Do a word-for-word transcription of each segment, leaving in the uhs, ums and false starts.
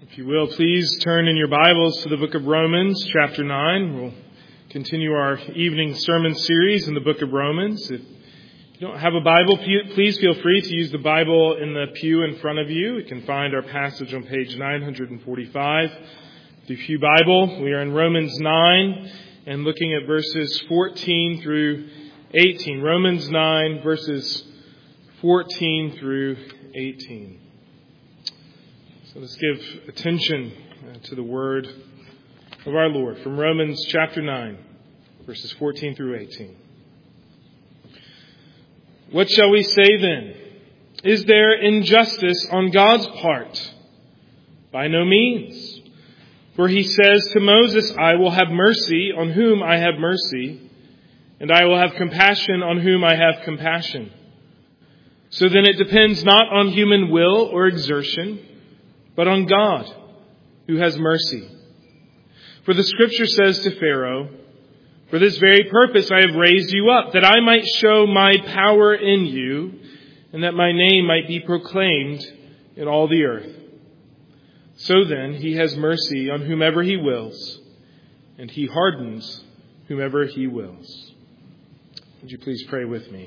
If you will, please turn in your Bibles to the book of Romans, chapter nine. We'll continue our evening sermon series in the book of Romans. If you don't have a Bible, please feel free to use the Bible in the pew in front of you. You can find our passage on page nine forty-five. The Pew Bible, we are in Romans nine and looking at verses fourteen through eighteen. Romans nine, verses fourteen through eighteen. So let's give attention to the word of our Lord from Romans chapter nine, verses fourteen through eighteen. What shall we say then? Is there injustice on God's part? By no means. For he says to Moses, I will have mercy on whom I have mercy, and I will have compassion on whom I have compassion. So then it depends not on human will or exertion, but on God, who has mercy. For the scripture says to Pharaoh, for this very purpose I have raised you up, that I might show my power in you, and that my name might be proclaimed in all the earth. So then he has mercy on whomever he wills, and he hardens whomever he wills. Would you please pray with me?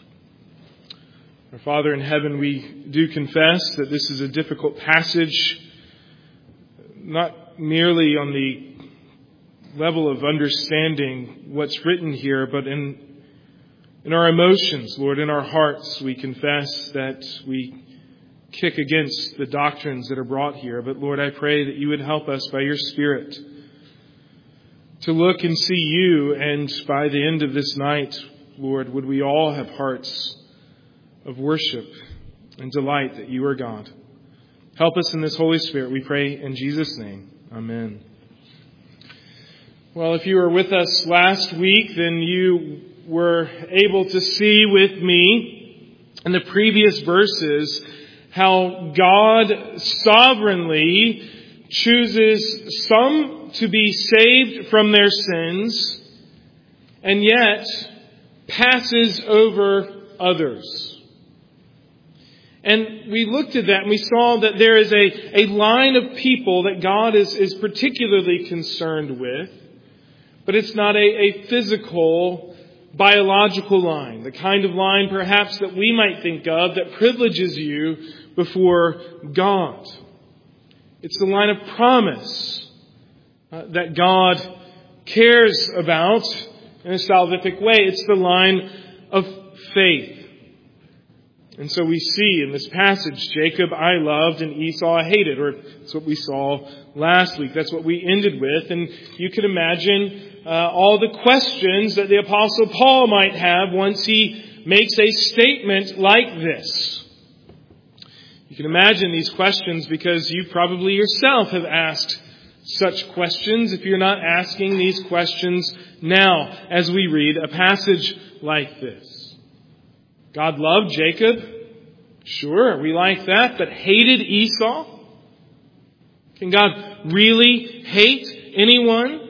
Our Father in heaven, we do confess that this is a difficult passage, not merely on the level of understanding what's written here, but in, in our emotions, Lord, in our hearts, we confess that we kick against the doctrines that are brought here. But Lord, I pray that you would help us by your Spirit to look and see you, and by the end of this night, Lord, would we all have hearts of worship and delight that you are God. Help us in this Holy Spirit, we pray in Jesus' name. Amen. Well, if you were with us last week, then you were able to see with me in the previous verses how God sovereignly chooses some to be saved from their sins and yet passes over others. And we looked at that and we saw that there is a, a line of people that God is, is particularly concerned with. But it's not a, a physical, biological line. The kind of line perhaps that we might think of that privileges you before God. It's the line of promise uh, that God cares about in a salvific way. It's the line of faith. And so we see in this passage, Jacob I loved and Esau I hated, or that's what we saw last week. That's what we ended with. And you can imagine uh, all the questions that the Apostle Paul might have once he makes a statement like this. You can imagine these questions because you probably yourself have asked such questions if you're not asking these questions now as we read a passage like this. God loved Jacob. Sure, we like that, but hated Esau? Can God really hate anyone?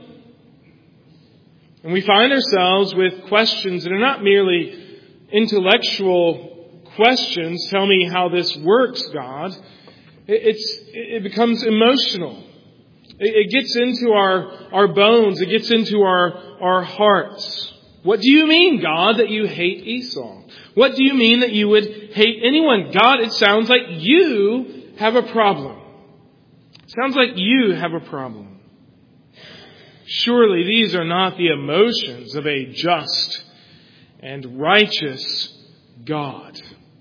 And we find ourselves with questions that are not merely intellectual questions. Tell me how this works, God. It's, it becomes emotional. It gets into our, our bones. It gets into our, our hearts. What do you mean, God, that you hate Esau? What do you mean that you would hate anyone? God, it sounds like you have a problem. It sounds like you have a problem. Surely these are not the emotions of a just and righteous God.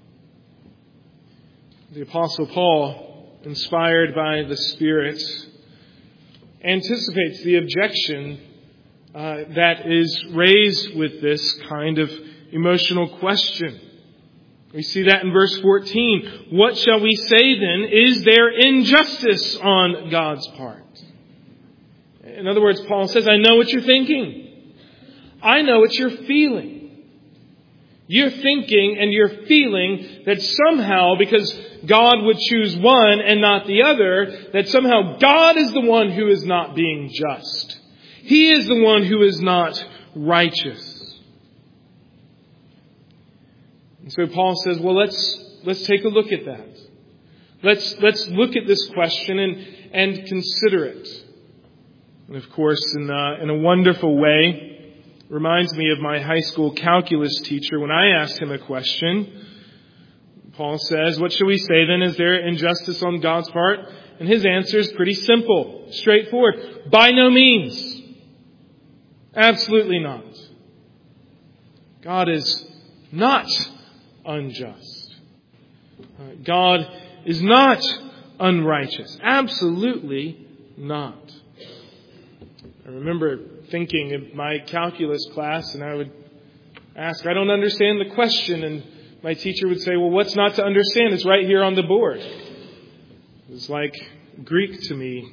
The Apostle Paul, inspired by the Spirit, anticipates the objection uh, that is raised with this kind of emotional question. We see that in verse fourteen. What shall we say then? Is there injustice on God's part? In other words, Paul says, I know what you're thinking. I know what you're feeling. You're thinking and you're feeling that somehow, because God would choose one and not the other, that somehow God is the one who is not being just. He is the one who is not righteous. And so Paul says, well, let's let's take a look at that. Let's, let's look at this question and, and consider it. And of course, in a, in a wonderful way, reminds me of my high school calculus teacher when I asked him a question. Paul says, what shall we say then? Is there injustice on God's part? And his answer is pretty simple, straightforward. By no means. Absolutely not. God is not unjust. God is not unrighteous. Absolutely not. I remember thinking in my calculus class, and I would ask, I don't understand the question, and my teacher would say, well, what's not to understand? It's right here on the board. It was like Greek to me.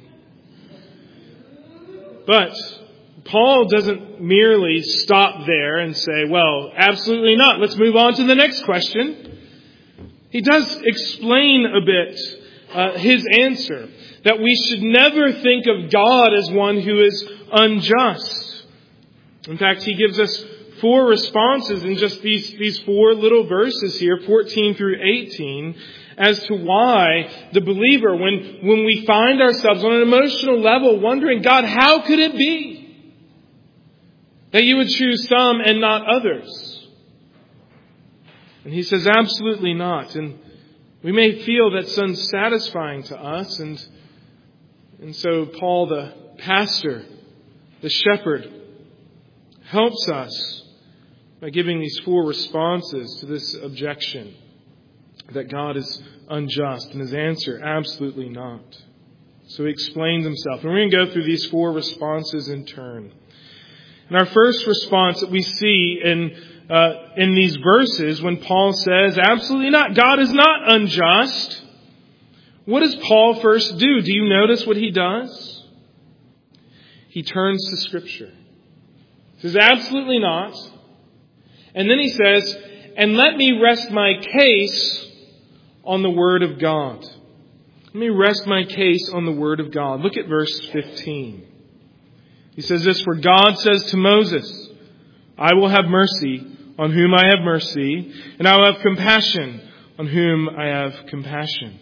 But Paul doesn't merely stop there and say, well, absolutely not. Let's move on to the next question. He does explain a bit uh, his answer, that we should never think of God as one who is unjust. In fact, he gives us four responses in just these, these four little verses here, fourteen through eighteen, as to why the believer, when, when we find ourselves on an emotional level wondering, God, how could it be that you would choose some and not others? And he says, absolutely not. And we may feel that's unsatisfying to us. And, and so Paul, the pastor, the shepherd, helps us by giving these four responses to this objection that God is unjust. And his answer, absolutely not. So he explains himself. And we're going to go through these four responses in turn. And our first response that we see in uh, in these verses, when Paul says, absolutely not, God is not unjust. What does Paul first do? Do you notice what he does? He turns to Scripture. He says, absolutely not. And then he says, and let me rest my case on the Word of God. Let me rest my case on the Word of God. Look at verse fifteen. He says this, for God says to Moses, I will have mercy on whom I have mercy, and I will have compassion on whom I have compassion.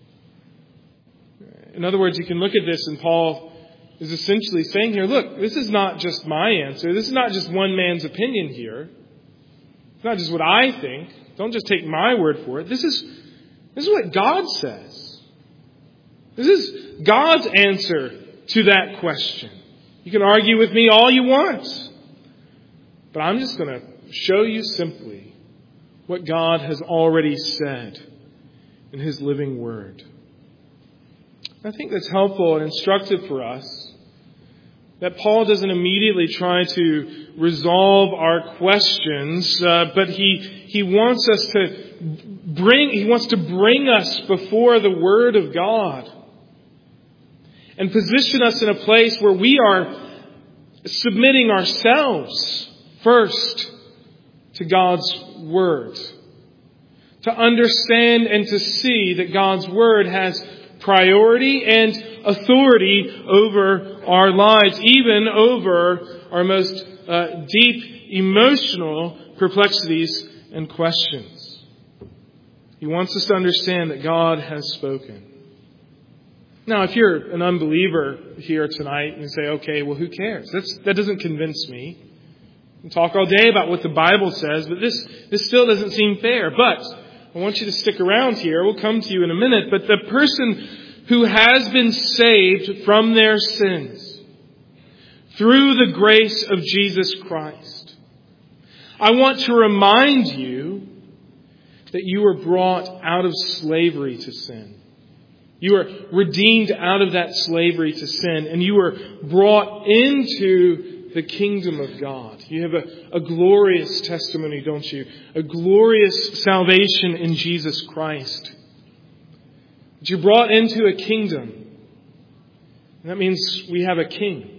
In other words, you can look at this and Paul is essentially saying here, look, this is not just my answer. This is not just one man's opinion here. It's not just what I think. Don't just take my word for it. This is, this is what God says. This is God's answer to that question. You can argue with me all you want. But I'm just going to show you simply what God has already said in His living Word. I think that's helpful and instructive for us, that Paul doesn't immediately try to resolve our questions, uh, but he he wants us to bring he wants to bring us before the Word of God and position us in a place where we are submitting ourselves first to God's Word, to understand and to see that God's Word has priority and authority over our lives, even over our most uh, deep emotional perplexities and questions. He wants us to understand that God has spoken. Now, if you're an unbeliever here tonight and say, okay, well, who cares? That's, that doesn't convince me. We can talk all day about what the Bible says, but this, this still doesn't seem fair. But I want you to stick around here. We'll come to you in a minute. But the person who has been saved from their sins through the grace of Jesus Christ, I want to remind you that you were brought out of slavery to sin. You were redeemed out of that slavery to sin, and you were brought into the kingdom of God. You have a, a glorious testimony, don't you? A glorious salvation in Jesus Christ. But you're brought into a kingdom. And that means we have a king.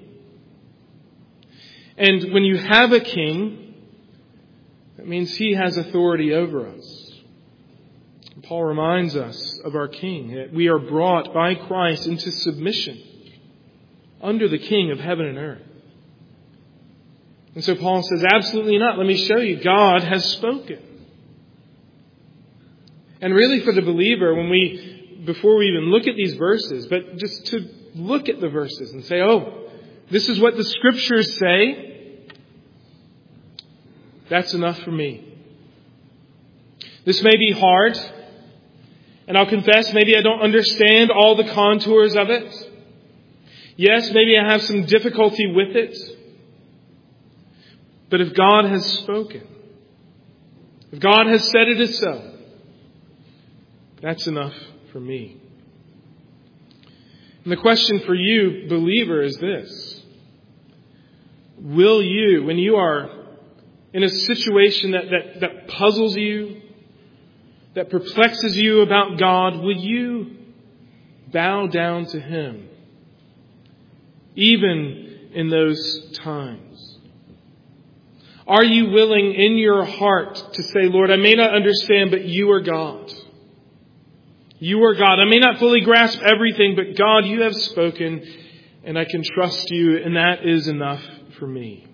And when you have a king, that means he has authority over us. Paul reminds us of our King, that we are brought by Christ into submission under the King of heaven and earth. And so Paul says, absolutely not. Let me show you. God has spoken. And really for the believer, when we before we even look at these verses, but just to look at the verses and say, oh, this is what the Scriptures say. That's enough for me. This may be hard, and I'll confess, maybe I don't understand all the contours of it. Yes, maybe I have some difficulty with it. But if God has spoken, if God has said it is so, that's enough for me. And the question for you, believer, is this. Will you, when you are in a situation that, that, that puzzles you, that perplexes you about God, will you bow down to Him, even in those times? Are you willing in your heart to say, Lord, I may not understand, but you are God. You are God. I may not fully grasp everything, but God, you have spoken, and I can trust you, and that is enough for me.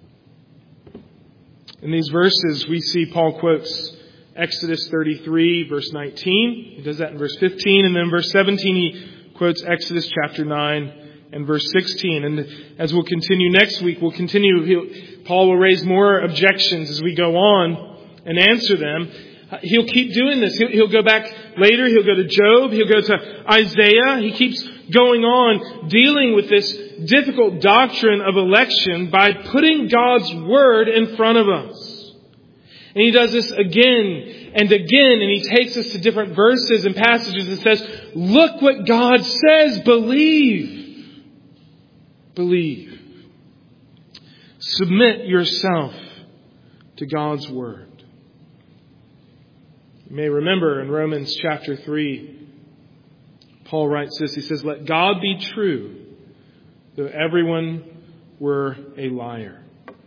In these verses, we see Paul quotes Exodus thirty-three, verse nineteen. He does that in verse fifteen. And then in verse seventeen, he quotes Exodus chapter nine and verse sixteen. And as we'll continue next week, we'll continue. He'll, Paul will raise more objections as we go on and answer them. He'll keep doing this. He'll, he'll go back later. He'll go to Job. He'll go to Isaiah. He keeps going on dealing with this difficult doctrine of election by putting God's word in front of us. And he does this again and again. And he takes us to different verses and passages and says, look what God says. Believe. Believe. Submit yourself to God's word. You may remember in Romans chapter three, Paul writes this. He says, let God be true, though everyone were a liar.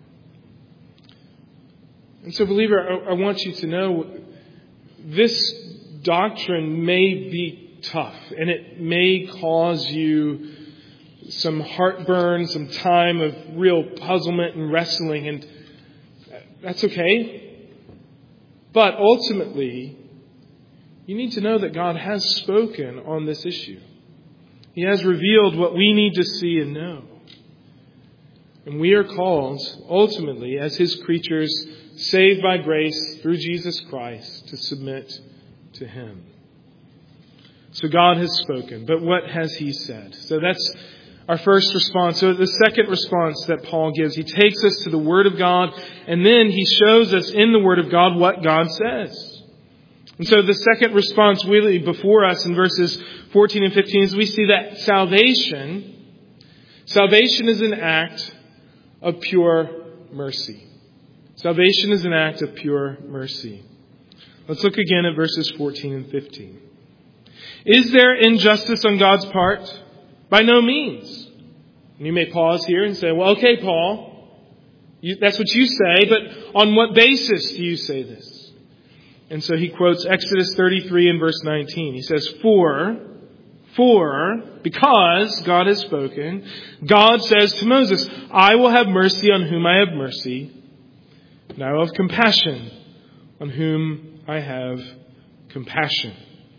And so, believer, I, I want you to know this doctrine may be tough, and it may cause you some heartburn, some time of real puzzlement and wrestling, and that's okay. But ultimately, you need to know that God has spoken on this issue. He has revealed what we need to see and know. And we are called, ultimately, as His creatures, saved by grace through Jesus Christ, to submit to Him. So God has spoken, but what has He said? So that's our first response. So the second response that Paul gives, he takes us to the Word of God, and then he shows us in the Word of God what God says. And so the second response really before us in verses fourteen and fifteen is we see that salvation, salvation is an act of pure mercy. Salvation is an act of pure mercy. Let's look again at verses fourteen and fifteen. Is there injustice on God's part? By no means. And you may pause here and say, well, okay, Paul, you, that's what you say, but on what basis do you say this? And so he quotes Exodus thirty-three and verse nineteen. He says, For, for, because God has spoken, God says to Moses, I will have mercy on whom I have mercy, and I will have compassion on whom I have compassion.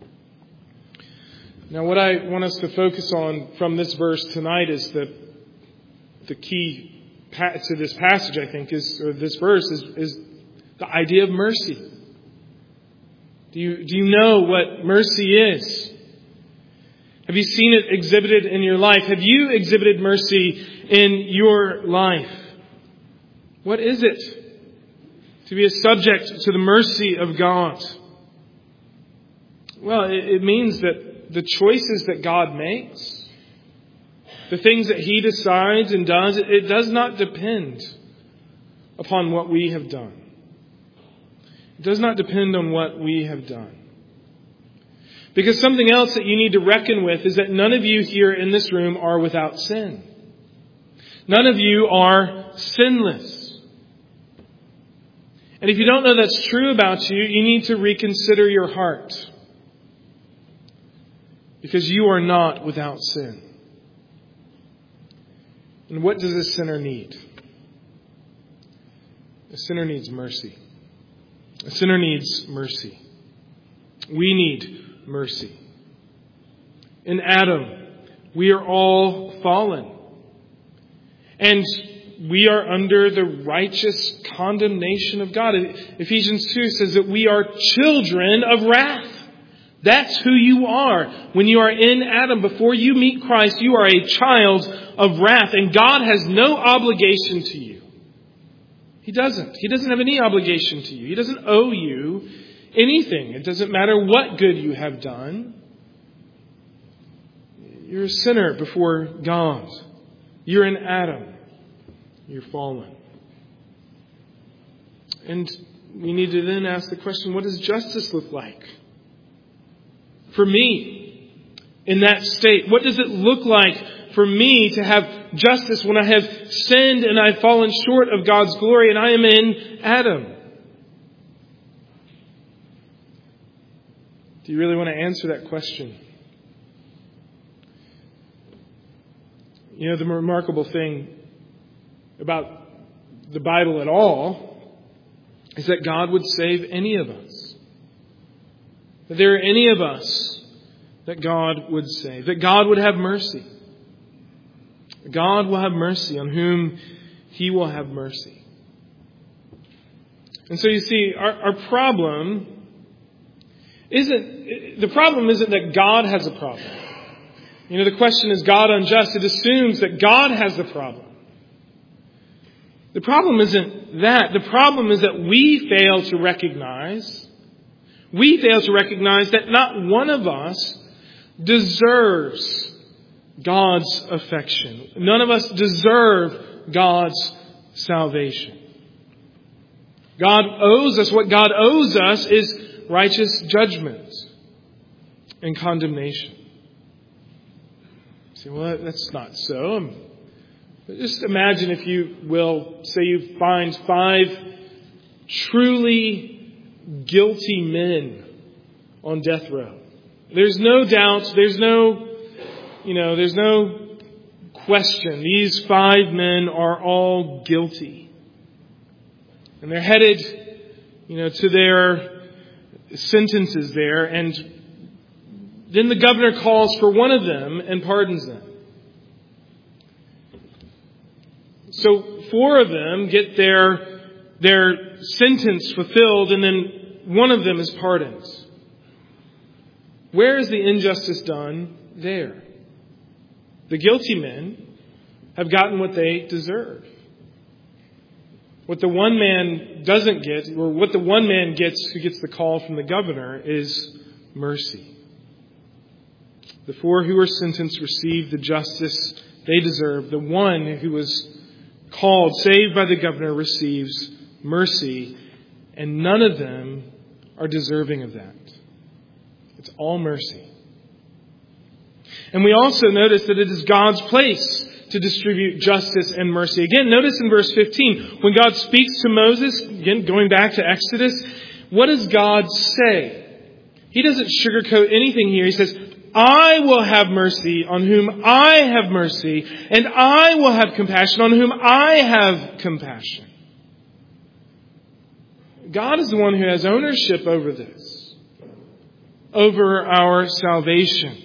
Now, what I want us to focus on from this verse tonight is the the key to this passage, I think, is or this verse is, is the idea of mercy. Do you do you know what mercy is? Have you seen it exhibited in your life? Have you exhibited mercy in your life? What is it to be a subject to the mercy of God? Well, it, it means that the choices that God makes, the things that He decides and does, it does not depend upon what we have done. It does not depend on what we have done. Because something else that you need to reckon with is that none of you here in this room are without sin. None of you are sinless. And if you don't know that's true about you, you need to reconsider your heart. Because you are not without sin. And what does a sinner need? A sinner needs mercy. A sinner needs mercy. We need mercy. In Adam, we are all fallen. And we are under the righteous condemnation of God. Ephesians two says that we are children of wrath. That's who you are. When you are in Adam, before you meet Christ, you are a child of wrath. And God has no obligation to you. He doesn't. He doesn't have any obligation to you. He doesn't owe you anything. It doesn't matter what good you have done. You're a sinner before God. You're in Adam. You're fallen. And we need to then ask the question, what does justice look like for me in that state? What does it look like for me to have justice when I have sinned and I've fallen short of God's glory and I am in Adam? Do you really want to answer that question? You know, the remarkable thing about the Bible at all is that God would save any of us. That there are any of us that God would save. That God would have mercy. God will have mercy on whom He will have mercy. And so you see, our, our problem isn't, the problem isn't that God has a problem. You know, the question is God unjust? It assumes that God has the problem. The problem isn't that. The problem is that we fail to recognize, we fail to recognize that not one of us deserves God's affection. None of us deserve God's salvation. God owes us, what God owes us is righteous judgment and condemnation. You say, well, that's not so. Just imagine, if you will, say you find five truly guilty men on death row. There's no doubt, there's no, you know, there's no question. These five men are all guilty. And they're headed, you know, to their sentences there. And then the governor calls for one of them and pardons them. So four of them get their, their sentence fulfilled, and then one of them is pardoned. Where is the injustice done there? The guilty men have gotten what they deserve. What the one man doesn't get, or what the one man gets who gets the call from the governor, is mercy. The four who were sentenced received the justice they deserve. The one who was called, saved by the governor, receives mercy, and none of them are deserving of that. It's all mercy. And we also notice that it is God's place to distribute justice and mercy. Again, notice in verse fifteen, when God speaks to Moses, again, going back to Exodus, what does God say? He doesn't sugarcoat anything here. He says, I will have mercy on whom I have mercy, and I will have compassion on whom I have compassion. God is the one who has ownership over this, over our salvation.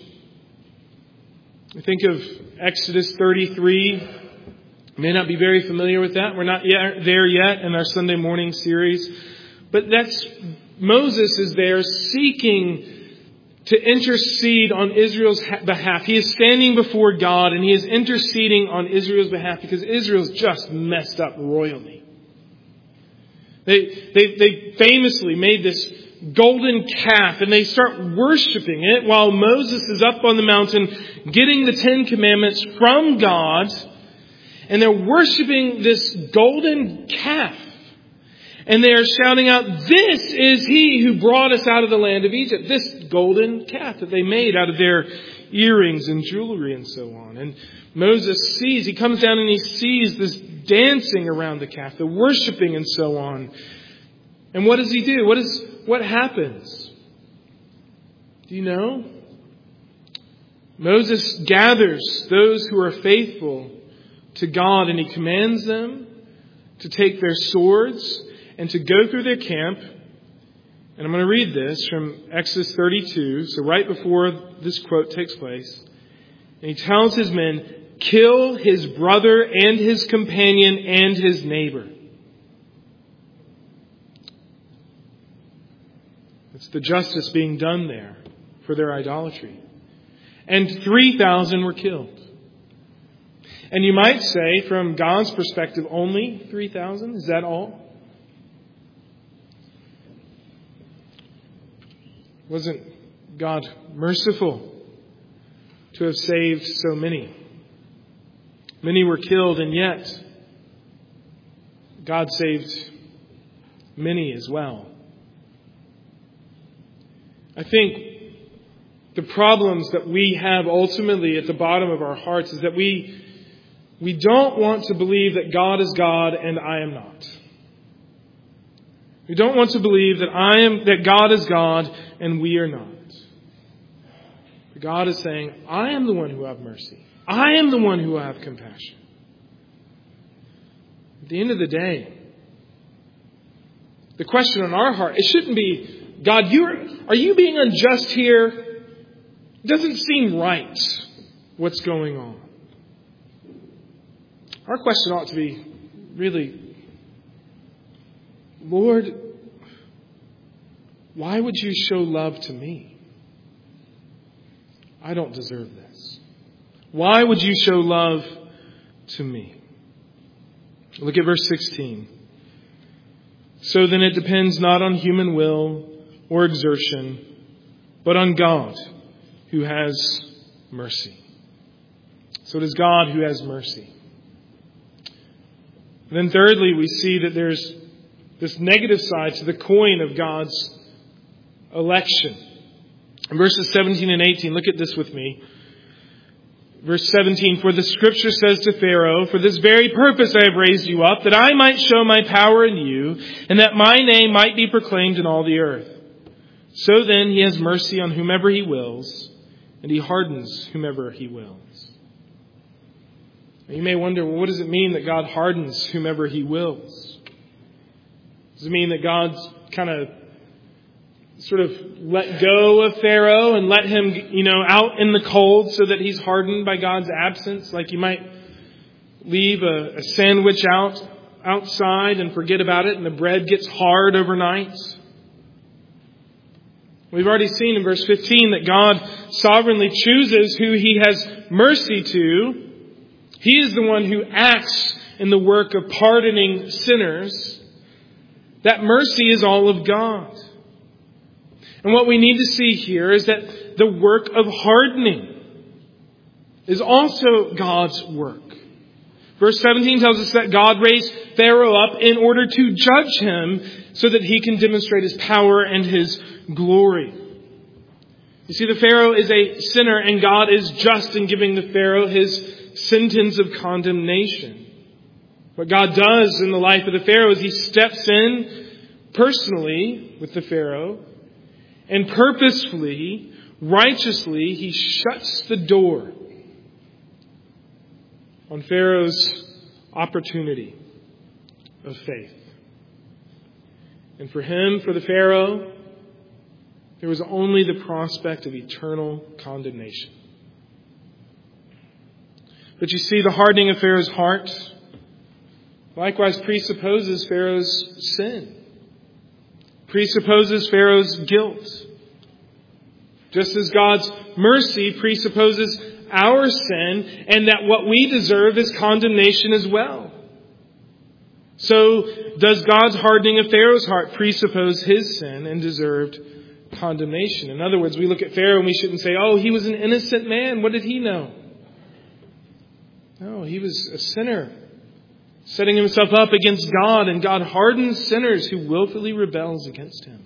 I think of Exodus thirty-three. You may not be very familiar with that. We're not yet there yet in our Sunday morning series. But that's, Moses is there seeking to intercede on Israel's behalf. He is standing before God and he is interceding on Israel's behalf because Israel's just messed up royally. They, they, they famously made this golden calf and they start worshiping it while Moses is up on the mountain getting the Ten Commandments from God. And they're worshiping this golden calf. And they are shouting out, this is he who brought us out of the land of Egypt. This golden calf that they made out of their earrings and jewelry and so on. And Moses sees, he comes down and he sees this dancing around the calf, the worshiping and so on. And what does he do? What is, what happens? Do you know? Moses gathers those who are faithful to God and he commands them to take their swords and to go through their camp And I'm going to read this from Exodus thirty-two, so right before this quote takes place. And he tells his men, kill his brother and his companion and his neighbor. It's the justice being done there for their idolatry. And three thousand were killed. And you might say, from God's perspective, only three thousand? Is that all? Wasn't God merciful to have saved so many? Many were killed, and yet God saved many as well. I think the problems that we have ultimately at the bottom of our hearts is that we we don't want to believe that God is God and I am not. We don't want to believe that I am that God is God and we are not. But God is saying, I am the one who have mercy. I am the one who will have compassion. At the end of the day, the question on our heart, it shouldn't be, God, you are, are you being unjust here? It doesn't seem right what's going on. Our question ought to be really, Lord, why would you show love to me? I don't deserve this. Why would you show love to me? Look at verse sixteen. So then it depends not on human will or exertion, but on God who has mercy. So it is God who has mercy. And then thirdly, we see that there's this negative side to the coin of God's election. In verses seventeen and eighteen, look at this with me. Verse seventeen, for the scripture says to Pharaoh, for this very purpose I have raised you up, that I might show my power in you, and that my name might be proclaimed in all the earth. So then he has mercy on whomever he wills, and he hardens whomever he wills. Now you may wonder, well, what does it mean that God hardens whomever he wills? Does it mean that God's kind of sort of let go of Pharaoh and let him, you know, out in the cold so that he's hardened by God's absence? Like you might leave a, a sandwich out outside and forget about it and the bread gets hard overnight. We've already seen in verse fifteen that God sovereignly chooses who he has mercy to. He is the one who acts in the work of pardoning sinners. That mercy is all of God. And what we need to see here is that the work of hardening is also God's work. Verse seventeen tells us that God raised Pharaoh up in order to judge him so that he can demonstrate his power and his glory. You see, the Pharaoh is a sinner and God is just in giving the Pharaoh his sentence of condemnation. What God does in the life of the Pharaoh is he steps in personally with the Pharaoh and purposefully, righteously, he shuts the door on Pharaoh's opportunity of faith. And for him, for the Pharaoh, there was only the prospect of eternal condemnation. But you see, the hardening of Pharaoh's heart likewise presupposes Pharaoh's sin. Presupposes Pharaoh's guilt. Just as God's mercy presupposes our sin and that what we deserve is condemnation as well. So does God's hardening of Pharaoh's heart presuppose his sin and deserved condemnation? In other words, we look at Pharaoh and we shouldn't say, oh, he was an innocent man. What did he know? No, he was a sinner, setting himself up against God, and God hardens sinners who willfully rebels against him.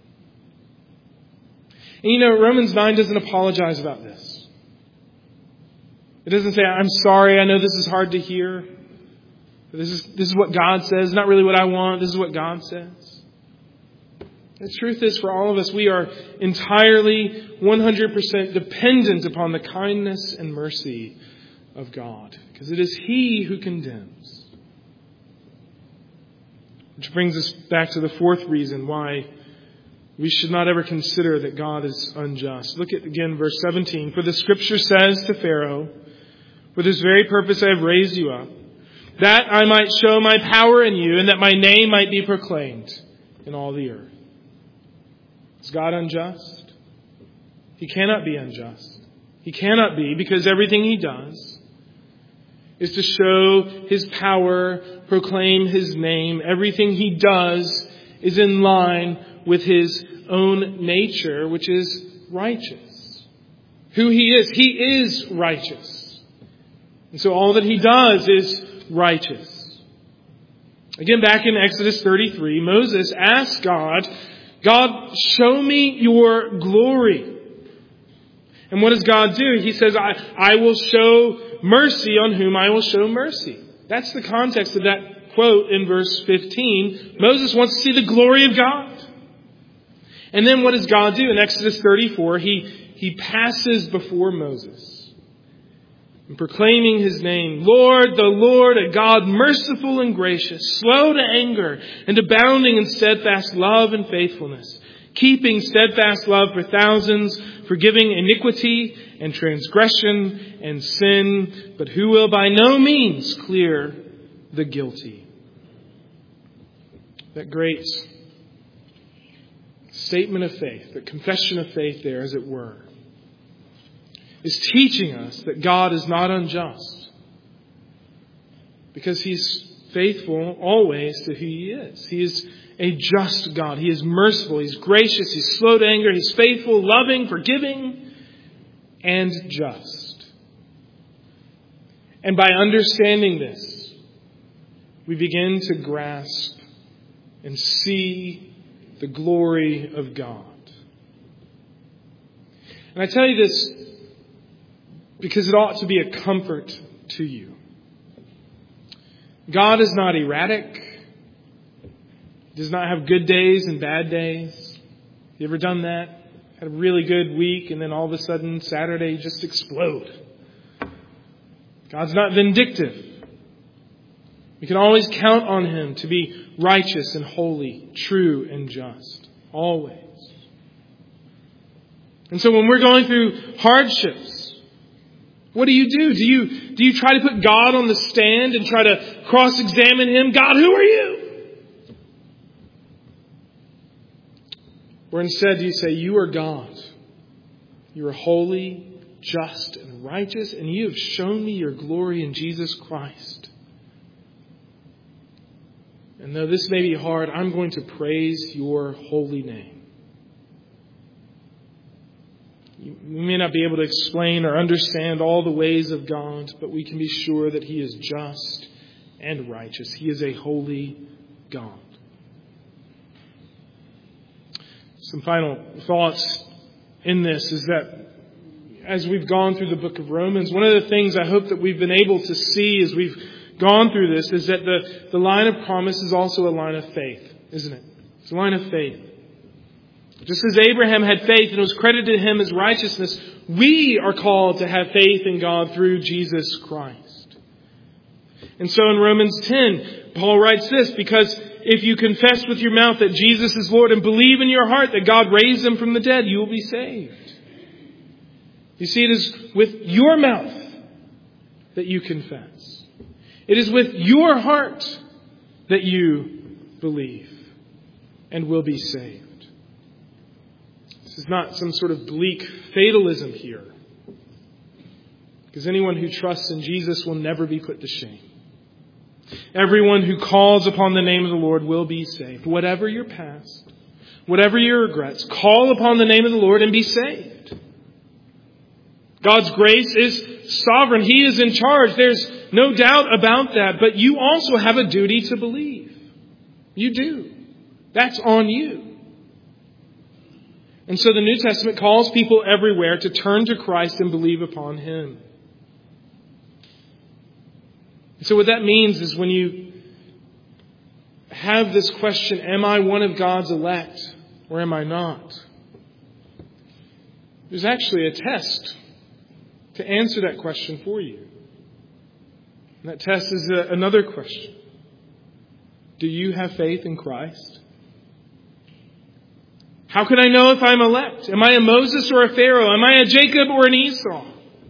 And you know, Romans nine doesn't apologize about this. It doesn't say, I'm sorry, I know this is hard to hear. This is, this is what God says, not really what I want. This is what God says. The truth is, for all of us, we are entirely one hundred percent dependent upon the kindness and mercy of God, because it is he who condemns. Which brings us back to the fourth reason why we should not ever consider that God is unjust. Look at again verse seventeen. For the Scripture says to Pharaoh, for this very purpose I have raised you up, that I might show my power in you, and that my name might be proclaimed in all the earth. Is God unjust? He cannot be unjust. He cannot be, because everything He does is to show His power, proclaim His name. Everything He does is in line with His own nature, which is righteous. Who He is. He is righteous. And so all that He does is righteous. Again, back in Exodus thirty-three, Moses asked God, God, show me your glory. And what does God do? He says, I, I will show mercy on whom I will show mercy. That's the context of that quote in verse fifteen. Moses wants to see the glory of God. And then what does God do? In Exodus thirty-four, he, he passes before Moses, and proclaiming His name, Lord, the Lord, a God merciful and gracious, slow to anger, and abounding in steadfast love and faithfulness, keeping steadfast love for thousands, forgiving iniquity and transgression and sin, but who will by no means clear the guilty. That great statement of faith, that confession of faith there, as it were, is teaching us that God is not unjust, because He's faithful always to who He is. He is a just God. He is merciful. He's gracious. He's slow to anger. He's faithful, loving, forgiving, and just. And by understanding this, we begin to grasp and see the glory of God. And I tell you this because it ought to be a comfort to you. God is not erratic. He does not have good days and bad days. You ever done that? Had a really good week and then all of a sudden Saturday you just explode. God's not vindictive. We can always count on Him to be righteous and holy, true and just. Always. And so when we're going through hardships, what do you do? Do you, do you try to put God on the stand and try to cross-examine Him? God, who are you? Or instead do you say, you are God. You are holy, just, and righteous, and you have shown me your glory in Jesus Christ. And though this may be hard, I'm going to praise your holy name. We may not be able to explain or understand all the ways of God, but we can be sure that He is just and righteous. He is a holy God. Some final thoughts in this is that as we've gone through the book of Romans, one of the things I hope that we've been able to see as we've gone through this is that the, the line of promise is also a line of faith, isn't it? It's a line of faith. Just as Abraham had faith and it was credited to him as righteousness, we are called to have faith in God through Jesus Christ. And so in Romans ten, Paul writes this, because if you confess with your mouth that Jesus is Lord and believe in your heart that God raised Him from the dead, you will be saved. You see, it is with your mouth that you confess. It is with your heart that you believe and will be saved. This is not some sort of bleak fatalism here, because anyone who trusts in Jesus will never be put to shame. Everyone who calls upon the name of the Lord will be saved. Whatever your past, whatever your regrets, call upon the name of the Lord and be saved. God's grace is sovereign. He is in charge. There's no doubt about that. But you also have a duty to believe. You do. That's on you. And so the New Testament calls people everywhere to turn to Christ and believe upon Him. So what that means is when you have this question, am I one of God's elect or am I not? There's actually a test to answer that question for you. And that test is a, another question. Do you have faith in Christ? How can I know if I'm elect? Am I a Moses or a Pharaoh? Am I a Jacob or an Esau?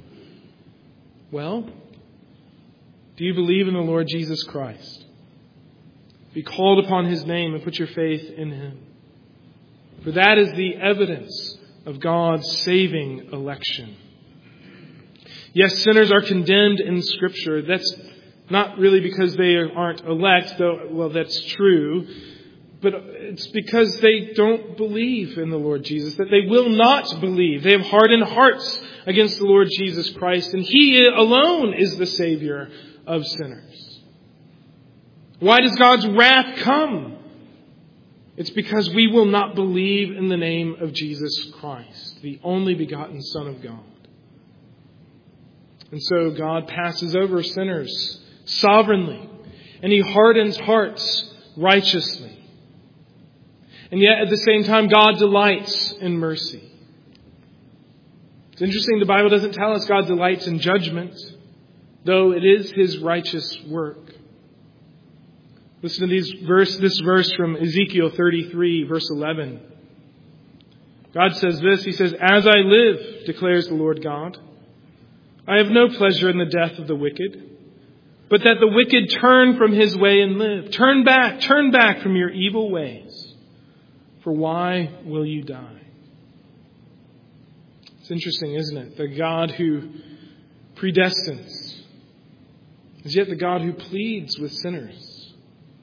Well, do you believe in the Lord Jesus Christ? Be called upon His name and put your faith in Him. For that is the evidence of God's saving election. Yes, sinners are condemned in Scripture. That's not really because they aren't elect, though, well, that's true. But it's because they don't believe in the Lord Jesus, that they will not believe. They have hardened hearts against the Lord Jesus Christ, and He alone is the Savior of sinners. Why does God's wrath come? It's because we will not believe in the name of Jesus Christ, the only begotten Son of God. And so God passes over sinners sovereignly, and He hardens hearts righteously. And yet, at the same time, God delights in mercy. It's interesting, the Bible doesn't tell us God delights in judgment, though it is His righteous work. Listen to these verse, this verse from Ezekiel thirty-three, verse eleven. God says this, He says, "As I live, declares the Lord God, I have no pleasure in the death of the wicked, but that the wicked turn from his way and live. Turn back, turn back from your evil ways. For why will you die?" It's interesting, isn't it? The God who predestines is yet the God who pleads with sinners.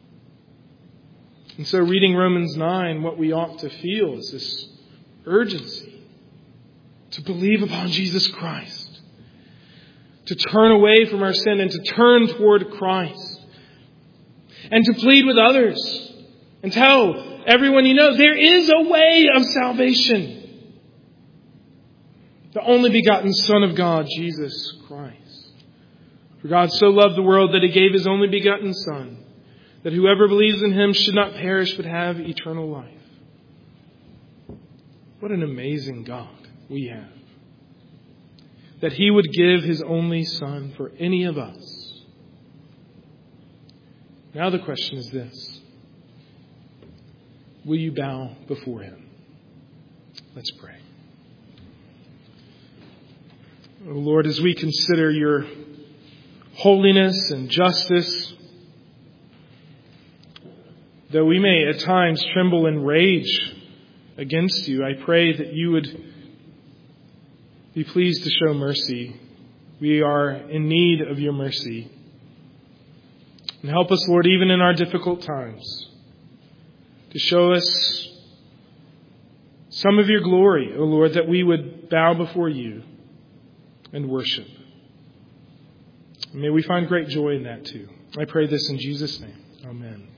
And so reading Romans nine, what we ought to feel is this urgency to believe upon Jesus Christ, to turn away from our sin and to turn toward Christ, and to plead with others and tell everyone you know, there is a way of salvation. The only begotten Son of God, Jesus Christ. For God so loved the world that He gave His only begotten Son, that whoever believes in Him should not perish but have eternal life. What an amazing God we have. That He would give His only Son for any of us. Now the question is this. Will you bow before Him? Let's pray. Oh Lord, as we consider your holiness and justice, though we may at times tremble in rage against you, I pray that you would be pleased to show mercy. We are in need of your mercy. And help us, Lord, even in our difficult times, to show us some of your glory, O Lord, that we would bow before you and worship. May we find great joy in that too. I pray this in Jesus' name. Amen.